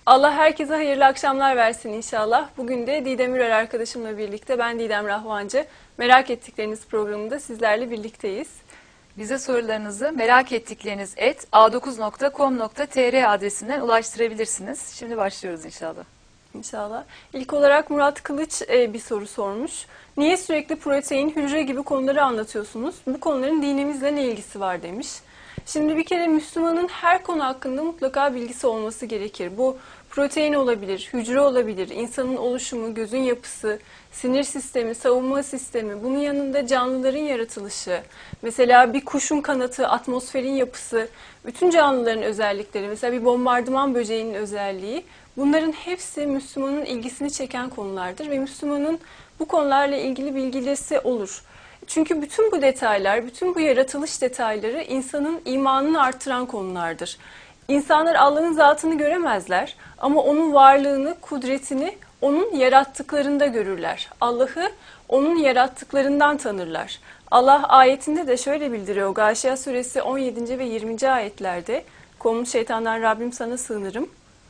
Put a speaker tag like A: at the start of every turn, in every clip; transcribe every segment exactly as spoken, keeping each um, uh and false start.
A: Allah herkese hayırlı akşamlar versin inşallah. Bugün de Didem Ürer arkadaşımla birlikte, ben Didem Rahvancı, Merak Ettikleriniz programında sizlerle birlikteyiz.
B: Bize sorularınızı merak ettikleriniz et a dokuz nokta com nokta tr adresinden ulaştırabilirsiniz. Şimdi başlıyoruz inşallah.
A: İnşallah. İlk olarak Murat Kılıç e, bir soru sormuş. Niye sürekli protein, hücre gibi konuları anlatıyorsunuz? Bu konuların dinimizle ne ilgisi var demiş. Şimdi bir kere Müslümanın her konu hakkında mutlaka bilgisi olması gerekir. Bu protein olabilir, hücre olabilir, insanın oluşumu, gözün yapısı, sinir sistemi, savunma sistemi, bunun yanında canlıların yaratılışı, mesela bir kuşun kanatı, atmosferin yapısı, bütün canlıların özellikleri, mesela bir bombardıman böceğinin özelliği, bunların hepsi Müslümanın ilgisini çeken konulardır ve Müslümanın bu konularla ilgili bilgisi olur. Çünkü bütün bu detaylar, bütün bu yaratılış detayları insanın imanını artıran konulardır. İnsanlar Allah'ın zatını göremezler ama onun varlığını, kudretini onun yarattıklarında görürler. Allah'ı onun yarattıklarından tanırlar. Allah ayetinde de şöyle bildiriyor. Gâşiya suresi on yedinci ve yirminci ayetlerde, "Kovmuş şeytandan Rabbim sana sığınırım.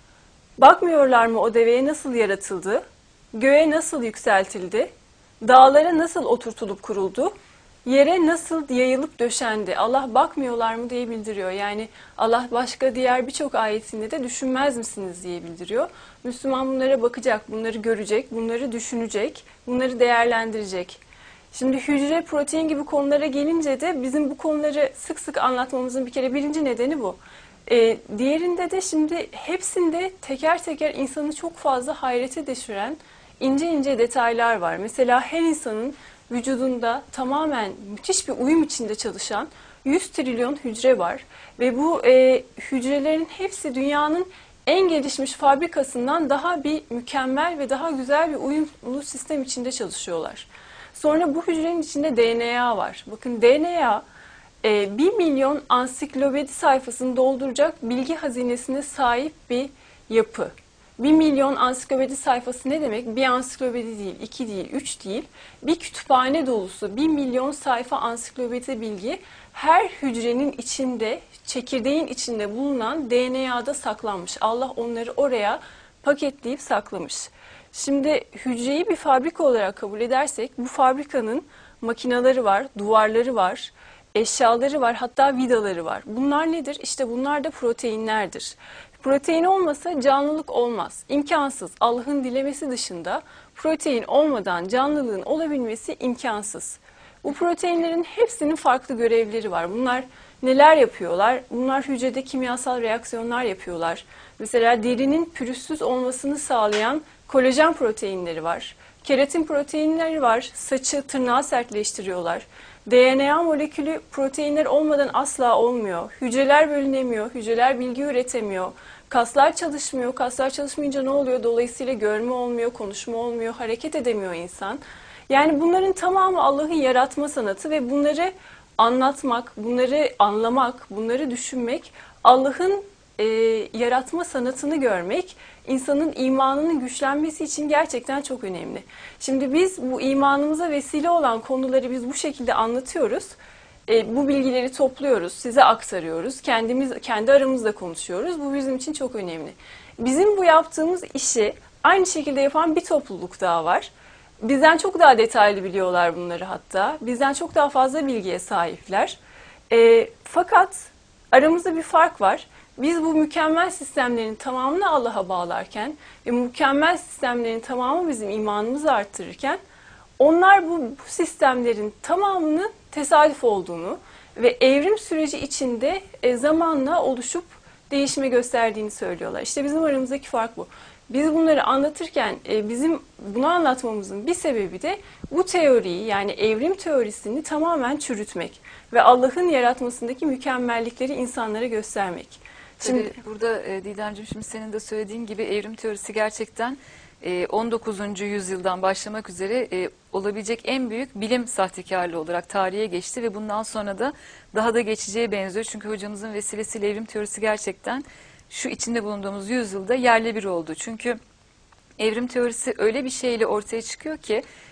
A: Bakmıyorlar mı o deveye nasıl yaratıldı? Göğe nasıl yükseltildi? Dağlara nasıl oturtulup kuruldu? Yere nasıl yayılıp döşendi?" Allah bakmıyorlar mı diye bildiriyor. Yani Allah başka diğer birçok ayetinde de düşünmez misiniz diye bildiriyor. Müslüman bunlara bakacak, bunları görecek, bunları düşünecek, bunları değerlendirecek. Şimdi hücre, protein gibi konulara gelince de bizim bu konuları sık sık anlatmamızın bir kere birinci nedeni bu. Ee, diğerinde de şimdi hepsinde teker teker insanı çok fazla hayrete düşüren ince ince detaylar var. Mesela her insanın vücudunda tamamen müthiş bir uyum içinde çalışan yüz trilyon hücre var. Ve bu e, hücrelerin hepsi dünyanın en gelişmiş fabrikasından daha bir mükemmel ve daha güzel bir uyumlu sistem içinde çalışıyorlar. Sonra bu hücrenin içinde D N A var. Bakın D N A e, bir milyon ansiklopedi sayfasını dolduracak bilgi hazinesine sahip bir yapı. Bir milyon ansiklopedi sayfası ne demek? Bir ansiklopedi değil, iki değil, üç değil. Bir kütüphane dolusu, bir milyon sayfa ansiklopedi bilgi her hücrenin içinde, çekirdeğin içinde bulunan D N A'da saklanmış. Allah onları oraya paketleyip saklamış. Şimdi hücreyi bir fabrika olarak kabul edersek, bu fabrikanın makineleri var, duvarları var, eşyaları var, hatta vidaları var. Bunlar nedir? İşte bunlar da proteinlerdir. Protein olmasa canlılık olmaz. İmkansız. Allah'ın dilemesi dışında protein olmadan canlılığın olabilmesi imkansız. Bu proteinlerin hepsinin farklı görevleri var. Bunlar neler yapıyorlar? Bunlar hücrede kimyasal reaksiyonlar yapıyorlar. Mesela derinin pürüzsüz olmasını sağlayan kolajen proteinleri var. Keratin proteinleri var. Saçı, tırnağı sertleştiriyorlar. D N A molekülü proteinler olmadan asla olmuyor. Hücreler bölünemiyor, hücreler bilgi üretemiyor. Kaslar çalışmıyor, kaslar çalışmayınca ne oluyor? Dolayısıyla görme olmuyor, konuşma olmuyor, hareket edemiyor insan. Yani bunların tamamı Allah'ın yaratma sanatı ve bunları anlatmak, bunları anlamak, bunları düşünmek, Allah'ın e, yaratma sanatını görmek, insanın imanının güçlenmesi için gerçekten çok önemli. Şimdi biz bu imanımıza vesile olan konuları biz bu şekilde anlatıyoruz. E, bu bilgileri topluyoruz, size aktarıyoruz, kendimiz kendi aramızda konuşuyoruz. Bu bizim için çok önemli. Bizim bu yaptığımız işi aynı şekilde yapan bir topluluk daha var. Bizden çok daha detaylı biliyorlar bunları hatta. Bizden çok daha fazla bilgiye sahipler. E, fakat aramızda bir fark var. Biz bu mükemmel sistemlerin tamamını Allah'a bağlarken ve mükemmel sistemlerin tamamı bizim imanımızı arttırırken, onlar bu, bu sistemlerin tamamının tesadüf olduğunu ve evrim süreci içinde e, zamanla oluşup değişime gösterdiğini söylüyorlar. İşte bizim aramızdaki fark bu. Biz bunları anlatırken e, bizim bunu anlatmamızın bir sebebi de bu teoriyi, yani evrim teorisini tamamen çürütmek ve Allah'ın yaratmasındaki mükemmellikleri insanlara göstermek.
B: Şimdi Tabii burada e, Didemciğim, şimdi senin de söylediğin gibi evrim teorisi gerçekten e, on dokuzuncu yüzyıldan başlamak üzere e, olabilecek en büyük bilim sahtekarlığı olarak tarihe geçti ve bundan sonra da daha da geçeceğe benziyor. Çünkü hocamızın vesilesiyle evrim teorisi gerçekten şu içinde bulunduğumuz yüzyılda yerle bir oldu. Çünkü evrim teorisi öyle bir şeyle ortaya çıkıyor ki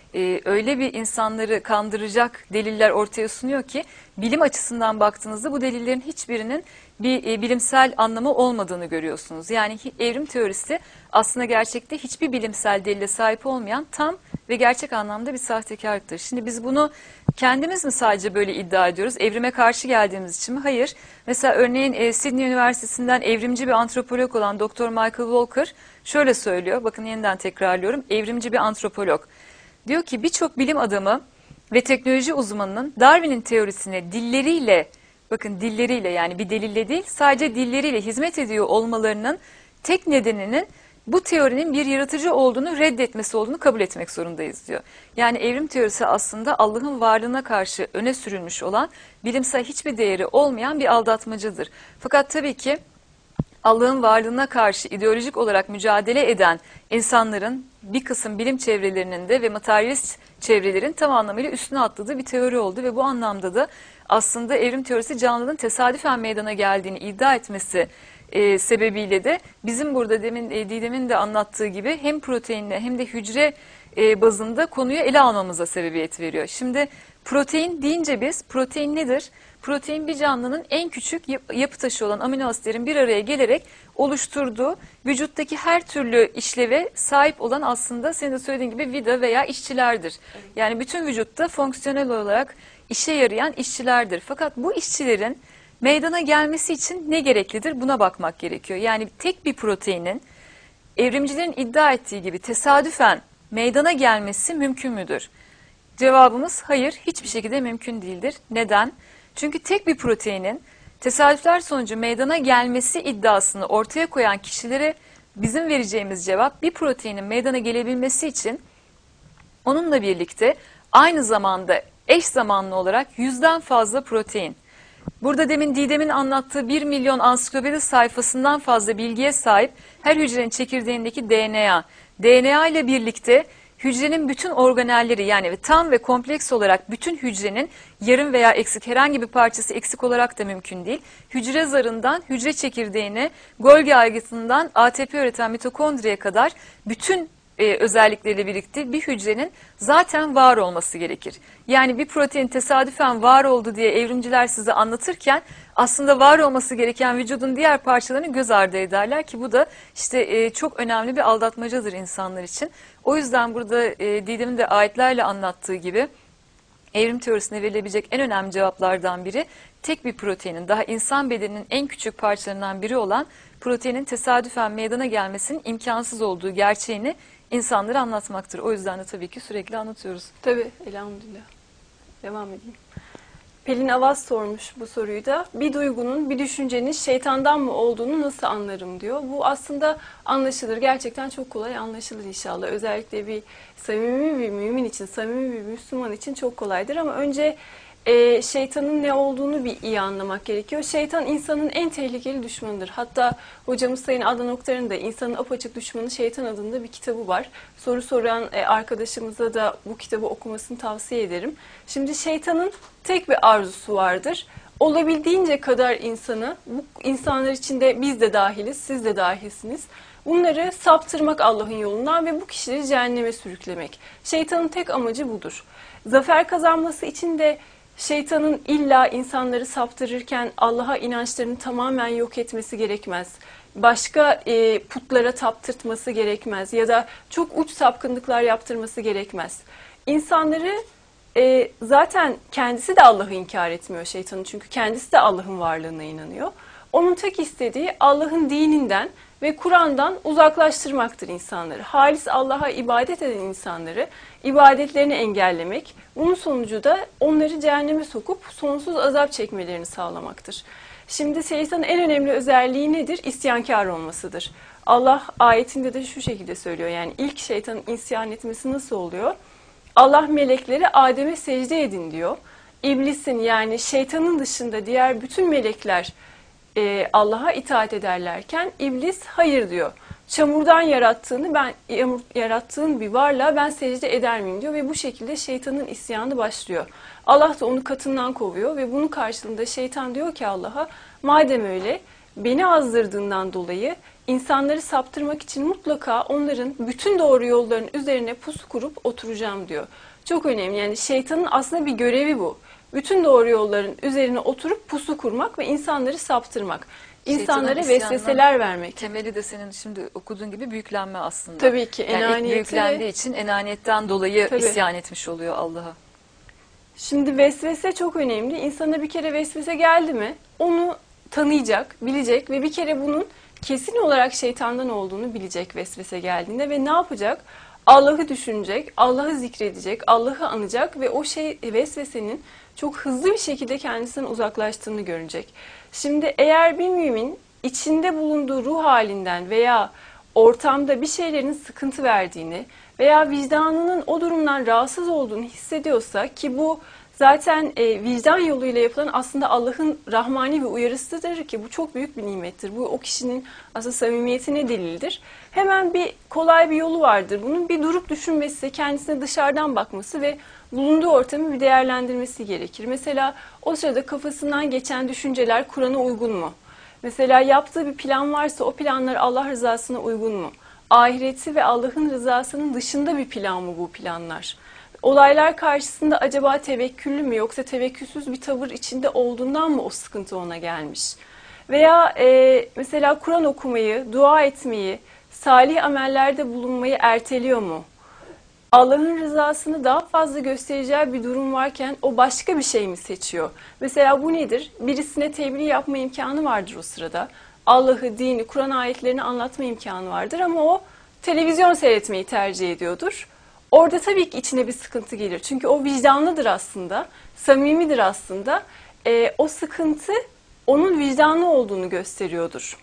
B: e, öyle bir insanları kandıracak deliller ortaya sunuyor ki bilim açısından baktığınızda bu delillerin hiçbirinin bir e, bilimsel anlamı olmadığını görüyorsunuz. Yani evrim teorisi aslında gerçekte hiçbir bilimsel delile sahip olmayan tam ve gerçek anlamda bir sahtekarlıktır. Şimdi biz bunu kendimiz mi sadece böyle iddia ediyoruz? Evrime karşı geldiğimiz için mi? Hayır. Mesela örneğin e, Sydney Üniversitesi'nden evrimci bir antropolog olan doktor Michael Walker şöyle söylüyor. Bakın yeniden tekrarlıyorum. Evrimci bir antropolog. Diyor ki birçok bilim adamı ve teknoloji uzmanının Darwin'in teorisine dilleriyle, bakın dilleriyle, yani bir delille değil, sadece dilleriyle hizmet ediyor olmalarının tek nedeninin bu teorinin bir yaratıcı olduğunu reddetmesi olduğunu kabul etmek zorundayız diyor. Yani evrim teorisi aslında Allah'ın varlığına karşı öne sürülmüş olan, bilimsel hiçbir değeri olmayan bir aldatmacadır. Fakat tabii ki Allah'ın varlığına karşı ideolojik olarak mücadele eden insanların bir kısım bilim çevrelerinin de ve materyalist çevrelerin tam anlamıyla üstüne atladığı bir teori oldu ve bu anlamda da aslında evrim teorisi canlının tesadüfen meydana geldiğini iddia etmesi e, sebebiyle de bizim burada demin e, Didem'in de anlattığı gibi hem proteinle hem de hücre e, bazında konuyu ele almamıza sebebiyet veriyor. Şimdi protein deyince biz, protein nedir? Protein bir canlının en küçük yapı taşı olan amino asitlerin bir araya gelerek oluşturduğu vücuttaki her türlü işleve sahip olan, aslında senin de söylediğin gibi, vida veya işçilerdir. Yani bütün vücutta fonksiyonel olarak işe yarayan işçilerdir. Fakat bu işçilerin meydana gelmesi için ne gereklidir? Buna bakmak gerekiyor. Yani tek bir proteinin evrimcilerin iddia ettiği gibi tesadüfen meydana gelmesi mümkün müdür? Cevabımız hayır, hiçbir şekilde mümkün değildir. Neden? Çünkü tek bir proteinin tesadüfler sonucu meydana gelmesi iddiasını ortaya koyan kişilere bizim vereceğimiz cevap, bir proteinin meydana gelebilmesi için onunla birlikte aynı zamanda eş zamanlı olarak yüzden fazla protein. Burada demin Didem'in anlattığı bir milyon ansiklopedi sayfasından fazla bilgiye sahip her hücrenin çekirdeğindeki D N A. D N A ile birlikte hücrenin bütün organelleri, yani tam ve kompleks olarak bütün hücrenin yarım veya eksik herhangi bir parçası eksik olarak da mümkün değil. Hücre zarından hücre çekirdeğine, Golgi aygıtından A T P üreten mitokondriye kadar bütün e, özellikleriyle birlikte bir hücrenin zaten var olması gerekir. Yani bir protein tesadüfen var oldu diye evrimciler size anlatırken aslında var olması gereken vücudun diğer parçalarını göz ardı ederler ki bu da işte e, çok önemli bir aldatmacadır insanlar için. O yüzden burada e, Didem'in de ayetlerle anlattığı gibi evrim teorisine verilebilecek en önemli cevaplardan biri, tek bir proteinin, daha insan bedeninin en küçük parçalarından biri olan proteinin tesadüfen meydana gelmesinin imkansız olduğu gerçeğini insanlara anlatmaktır. O yüzden de tabii ki sürekli anlatıyoruz.
A: Tabii, elhamdülillah. Devam edeyim. Pelin Avaz sormuş bu soruyu da. Bir duygunun, bir düşüncenin şeytandan mı olduğunu nasıl anlarım diyor. Bu aslında anlaşılır. Gerçekten çok kolay anlaşılır inşallah. Özellikle bir samimi bir mümin için, samimi bir Müslüman için çok kolaydır. Ama önce e, şeytanın ne olduğunu bir iyi anlamak gerekiyor. Şeytan insanın en tehlikeli düşmanıdır. Hatta hocamız Sayın Adnan Oktar'ın da İnsanın Apaçık Düşmanı Şeytan adında bir kitabı var. Soru soran e, arkadaşımıza da bu kitabı okumasını tavsiye ederim. Şimdi şeytanın tek bir arzusu vardır. Olabildiğince kadar insanı, bu insanlar içinde biz de dahiliz, siz de dahilsiniz. Bunları saptırmak Allah'ın yolundan ve bu kişileri cehenneme sürüklemek. Şeytanın tek amacı budur. Zafer kazanması için de şeytanın illa insanları saptırırken Allah'a inançlarını tamamen yok etmesi gerekmez. Başka e, putlara taptırtması gerekmez ya da çok uç sapkınlıklar yaptırması gerekmez. İnsanları e, zaten kendisi de Allah'ı inkar etmiyor şeytanın, çünkü kendisi de Allah'ın varlığına inanıyor. Onun tek istediği Allah'ın dininden ve Kur'an'dan uzaklaştırmaktır insanları. Halis Allah'a ibadet eden insanları ibadetlerini engellemek, bunun sonucu da onları cehenneme sokup sonsuz azap çekmelerini sağlamaktır. Şimdi şeytanın en önemli özelliği nedir? İsyankar olmasıdır. Allah ayetinde de şu şekilde söylüyor. Yani ilk şeytanın isyan etmesi nasıl oluyor? Allah melekleri Adem'e secde edin diyor. İblisin, yani şeytanın dışında diğer bütün melekler e, Allah'a itaat ederlerken iblis hayır diyor. Çamurdan yarattığını ben yarattığın bir varlığa ben secde eder miyim diyor ve bu şekilde şeytanın isyanı başlıyor. Allah da onu katından kovuyor ve bunun karşılığında şeytan diyor ki Allah'a, madem öyle beni azdırdığından dolayı insanları saptırmak için mutlaka onların bütün doğru yolların üzerine pusu kurup oturacağım diyor. Çok önemli. Yani şeytanın aslında bir görevi bu. Bütün doğru yolların üzerine oturup pusu kurmak ve insanları saptırmak. İnsanlara
B: Şeytanın
A: vesveseler vermek.
B: Temeli de senin şimdi okuduğun gibi büyüklenme aslında.
A: Tabii ki.
B: Yani ilk büyüklendiği
A: ve...
B: için enaniyetten dolayı
A: Tabii.
B: isyan etmiş oluyor Allah'a.
A: Şimdi vesvese çok önemli. İnsana bir kere vesvese geldi mi onu tanıyacak, bilecek ve bir kere bunun kesin olarak şeytandan olduğunu bilecek vesvese geldiğinde ve ne yapacak? Allah'ı düşünecek, Allah'ı zikredecek, Allah'ı anacak ve o şey vesvesenin çok hızlı bir şekilde kendisinden uzaklaştığını görecek. Şimdi eğer bir mümin içinde bulunduğu ruh halinden veya ortamda bir şeylerin sıkıntı verdiğini veya vicdanının o durumdan rahatsız olduğunu hissediyorsa ki bu zaten e, vicdan yoluyla yapılan aslında Allah'ın rahmani bir uyarısıdır ki bu çok büyük bir nimettir. Bu o kişinin aslında samimiyetine delildir. Hemen bir kolay bir yolu vardır. Bunun bir durup düşünmesi, kendisine dışarıdan bakması ve bulunduğu ortamı bir değerlendirmesi gerekir. Mesela o sırada kafasından geçen düşünceler Kur'an'a uygun mu? Mesela yaptığı bir plan varsa o planlar Allah rızasına uygun mu? Ahireti ve Allah'ın rızasının dışında bir plan mı bu planlar? Olaylar karşısında acaba tevekküllü mü yoksa tevekkülsüz bir tavır içinde olduğundan mı o sıkıntı ona gelmiş? Veya e, mesela Kur'an okumayı, dua etmeyi, salih amellerde bulunmayı erteliyor mu? Allah'ın rızasını daha fazla göstereceği bir durum varken o başka bir şey mi seçiyor? Mesela bu nedir? Birisine tebliğ yapma imkanı vardır o sırada. Allah'ı, dini, Kur'an ayetlerini anlatma imkanı vardır ama o televizyon seyretmeyi tercih ediyordur. Orada tabii ki içine bir sıkıntı gelir. Çünkü o vicdanlıdır aslında, samimidir aslında. E, o sıkıntı onun vicdanlı olduğunu gösteriyordur.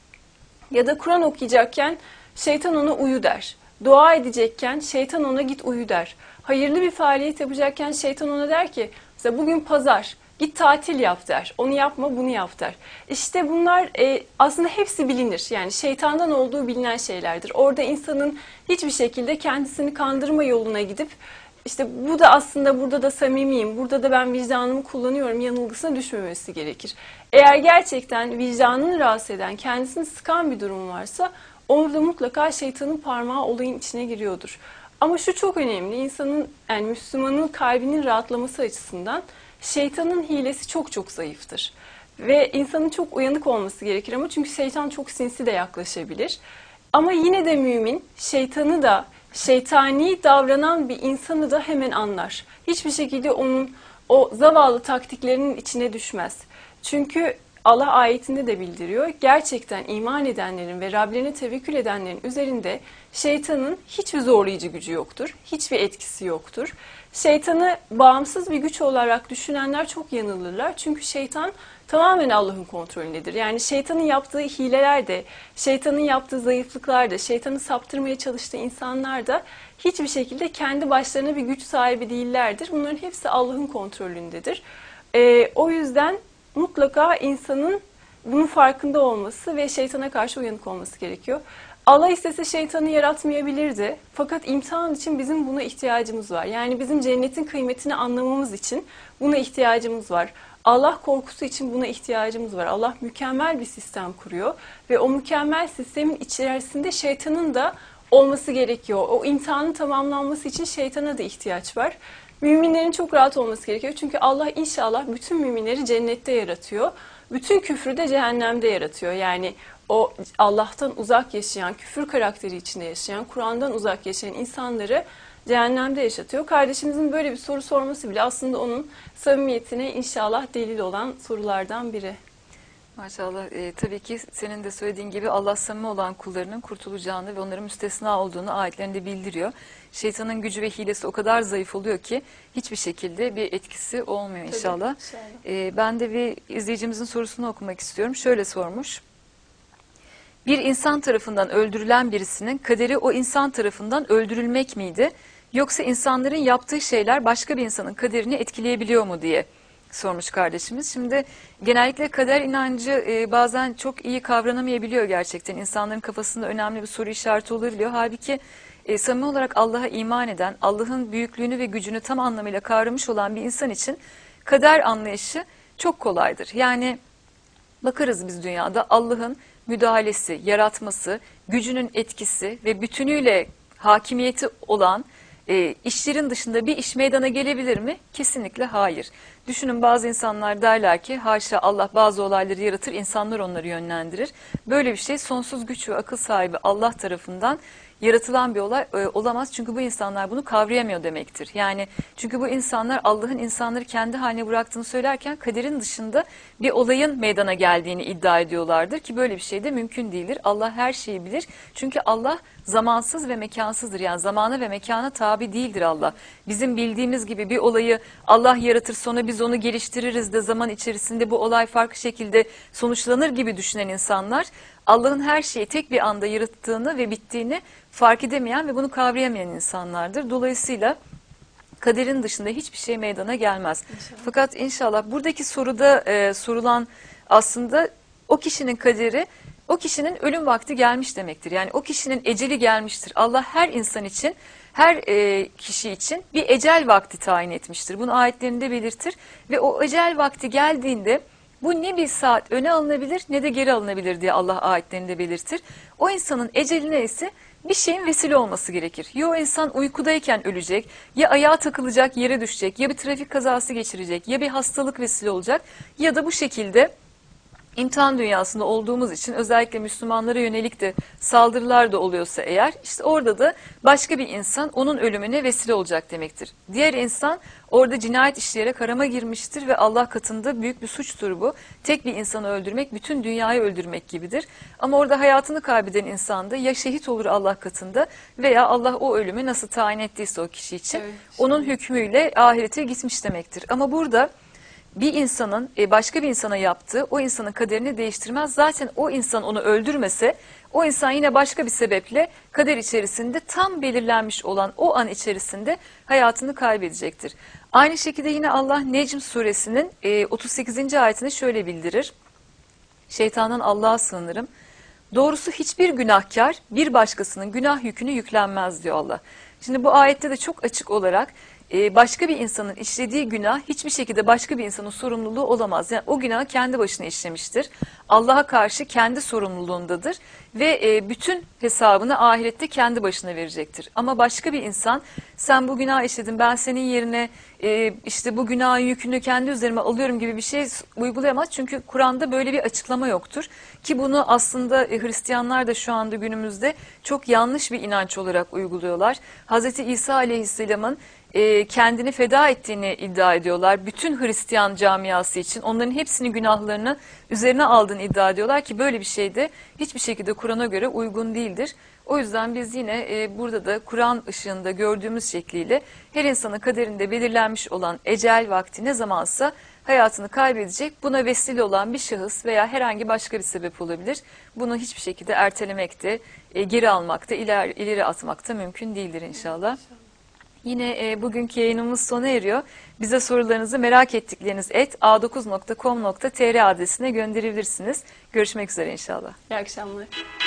A: Ya da Kur'an okuyacakken şeytan ona uyu der. Dua edecekken şeytan ona git uyu der. Hayırlı bir faaliyet yapacakken şeytan ona der ki mesela bugün pazar git tatil yap der. Onu yapma bunu yap der. İşte bunlar e, aslında hepsi bilinir. Yani şeytandan olduğu bilinen şeylerdir. Orada insanın hiçbir şekilde kendisini kandırma yoluna gidip işte bu da aslında burada da samimiyim, burada da ben vicdanımı kullanıyorum yanılgısına düşmemesi gerekir. Eğer gerçekten vicdanını rahatsız eden, kendisini sıkan bir durum varsa orada mutlaka şeytanın parmağı olayın içine giriyordur. Ama şu çok önemli, insanın yani Müslümanın kalbinin rahatlaması açısından şeytanın hilesi çok çok zayıftır. Ve insanın çok uyanık olması gerekir ama çünkü şeytan çok sinsi de yaklaşabilir. Ama yine de mümin şeytanı da şeytani davranan bir insanı da hemen anlar. Hiçbir şekilde onun o zavallı taktiklerinin içine düşmez. Çünkü Allah ayetinde de bildiriyor. Gerçekten iman edenlerin ve Rablerine tevekkül edenlerin üzerinde şeytanın hiçbir zorlayıcı gücü yoktur. Hiçbir etkisi yoktur. Şeytanı bağımsız bir güç olarak düşünenler çok yanılırlar. Çünkü şeytan tamamen Allah'ın kontrolündedir. Yani şeytanın yaptığı hileler de, şeytanın yaptığı zayıflıklar da, şeytanı saptırmaya çalıştığı insanlar da hiçbir şekilde kendi başlarına bir güç sahibi değillerdir. Bunların hepsi Allah'ın kontrolündedir. Ee, o yüzden mutlaka insanın bunun farkında olması ve şeytana karşı uyanık olması gerekiyor. Allah istese şeytanı yaratmayabilirdi. Fakat imtihan için bizim buna ihtiyacımız var. Yani bizim cennetin kıymetini anlamamız için buna ihtiyacımız var. Allah korkusu için buna ihtiyacımız var. Allah mükemmel bir sistem kuruyor ve o mükemmel sistemin içerisinde şeytanın da olması gerekiyor. O imtihanın tamamlanması için şeytana da ihtiyaç var. Müminlerin çok rahat olması gerekiyor. Çünkü Allah inşallah bütün müminleri cennette yaratıyor. Bütün küfrü de cehennemde yaratıyor. Yani o Allah'tan uzak yaşayan, küfür karakteri içinde yaşayan, Kur'an'dan uzak yaşayan insanları cehennemde yaşatıyor. Kardeşimizin böyle bir soru sorması bile aslında onun samimiyetine inşallah delil olan sorulardan biri.
B: Maşallah. E, tabii ki senin de söylediğin gibi Allah samimi olan kullarının kurtulacağını ve onların müstesna olduğunu ayetlerinde bildiriyor. Şeytanın gücü ve hilesi o kadar zayıf oluyor ki hiçbir şekilde bir etkisi olmuyor inşallah.
A: Tabii, inşallah.
B: E, ben de bir izleyicimizin sorusunu okumak istiyorum. Şöyle sormuş. Bir insan tarafından öldürülen birisinin kaderi o insan tarafından öldürülmek miydi? Yoksa insanların yaptığı şeyler başka bir insanın kaderini etkileyebiliyor mu diye sormuş kardeşimiz. Şimdi genellikle kader inancı e, bazen çok iyi kavranamayabiliyor gerçekten. İnsanların kafasında önemli bir soru işareti olabiliyor. Halbuki e, samimi olarak Allah'a iman eden, Allah'ın büyüklüğünü ve gücünü tam anlamıyla kavramış olan bir insan için kader anlayışı çok kolaydır. Yani Bakarız biz dünyada Allah'ın müdahalesi, yaratması, gücünün etkisi ve bütünüyle hakimiyeti olan e, işlerin dışında bir iş meydana gelebilir mi? Kesinlikle hayır. Düşünün, bazı insanlar derler ki haşa, Allah bazı olayları yaratır, insanlar onları yönlendirir. Böyle bir şey sonsuz güç ve akıl sahibi Allah tarafından yaratılan bir olay e, olamaz. Çünkü bu insanlar bunu kavrayamıyor demektir. Yani çünkü bu insanlar Allah'ın insanları kendi haline bıraktığını söylerken kaderin dışında bir olayın meydana geldiğini iddia ediyorlardır ki böyle bir şey de mümkün değildir. Allah her şeyi bilir. Çünkü Allah zamansız ve mekansızdır. Yani zamana ve mekana tabi değildir Allah. Bizim bildiğimiz gibi bir olayı Allah yaratır, sonra biz onu geliştiririz de zaman içerisinde bu olay farklı şekilde sonuçlanır gibi düşünen insanlar, Allah'ın her şeyi tek bir anda yarattığını ve bittiğini fark edemeyen ve bunu kavrayamayan insanlardır. Dolayısıyla kaderin dışında hiçbir şey meydana gelmez. İnşallah. Fakat inşallah buradaki soruda e, sorulan aslında o kişinin kaderi, o kişinin ölüm vakti gelmiş demektir. Yani o kişinin eceli gelmiştir. Allah her insan için, her e, kişi için bir ecel vakti tayin etmiştir. Bunu ayetlerinde belirtir ve o ecel vakti geldiğinde bu ne bir saat öne alınabilir ne de geri alınabilir diye Allah ayetlerinde belirtir. O insanın eceline ise bir şeyin vesile olması gerekir. Ya o insan uykudayken ölecek, ya ayağa takılacak, yere düşecek, ya bir trafik kazası geçirecek, ya bir hastalık vesile olacak, ya da bu şekilde İmtihan dünyasında olduğumuz için özellikle Müslümanlara yönelik de saldırılar da oluyorsa eğer, işte orada da başka bir insan onun ölümüne vesile olacak demektir. Diğer insan orada cinayet işleyerek harama girmiştir ve Allah katında büyük bir suçtur bu. Tek bir insanı öldürmek bütün dünyayı öldürmek gibidir. Ama orada hayatını kaybeden insan da ya şehit olur Allah katında veya Allah o ölümü nasıl tayin ettiyse o kişi için evet, onun hükmüyle ahirete gitmiş demektir. Ama burada bir insanın başka bir insana yaptığı o insanın kaderini değiştirmez. Zaten o insan onu öldürmese o insan yine başka bir sebeple kader içerisinde tam belirlenmiş olan o an içerisinde hayatını kaybedecektir. Aynı şekilde yine Allah Necm suresinin otuz sekizinci ayetinde şöyle bildirir. Şeytandan Allah'a sığınırım. Doğrusu hiçbir günahkar bir başkasının günah yükünü yüklenmez diyor Allah. Şimdi bu ayette de çok açık olarak başka bir insanın işlediği günah hiçbir şekilde başka bir insanın sorumluluğu olamaz. Yani o günahı kendi başına işlemiştir. Allah'a karşı kendi sorumluluğundadır ve bütün hesabını ahirette kendi başına verecektir. Ama başka bir insan sen bu günah işledin, ben senin yerine işte bu günahın yükünü kendi üzerime alıyorum gibi bir şey uygulayamaz. Çünkü Kur'an'da böyle bir açıklama yoktur. Ki bunu aslında Hristiyanlar da şu anda günümüzde çok yanlış bir inanç olarak uyguluyorlar. Hazreti İsa Aleyhisselam'ın kendini feda ettiğini iddia ediyorlar. Bütün Hristiyan camiası için onların hepsinin günahlarını üzerine aldığını iddia ediyorlar ki böyle bir şey de hiçbir şekilde Kur'an'a göre uygun değildir. O yüzden biz yine burada da Kur'an ışığında gördüğümüz şekliyle her insanın kaderinde belirlenmiş olan ecel vakti ne zamansa hayatını kaybedecek. Buna vesile olan bir şahıs veya herhangi başka bir sebep olabilir. Bunu hiçbir şekilde ertelemekte, geri almakta, ileri, ileri atmakta mümkün değildir inşallah. Yine e, bugünkü yayınımız sona eriyor. Bize sorularınızı merak ettikleriniz et a dokuz nokta com nokta tr adresine gönderebilirsiniz. Görüşmek üzere inşallah.
A: İyi akşamlar.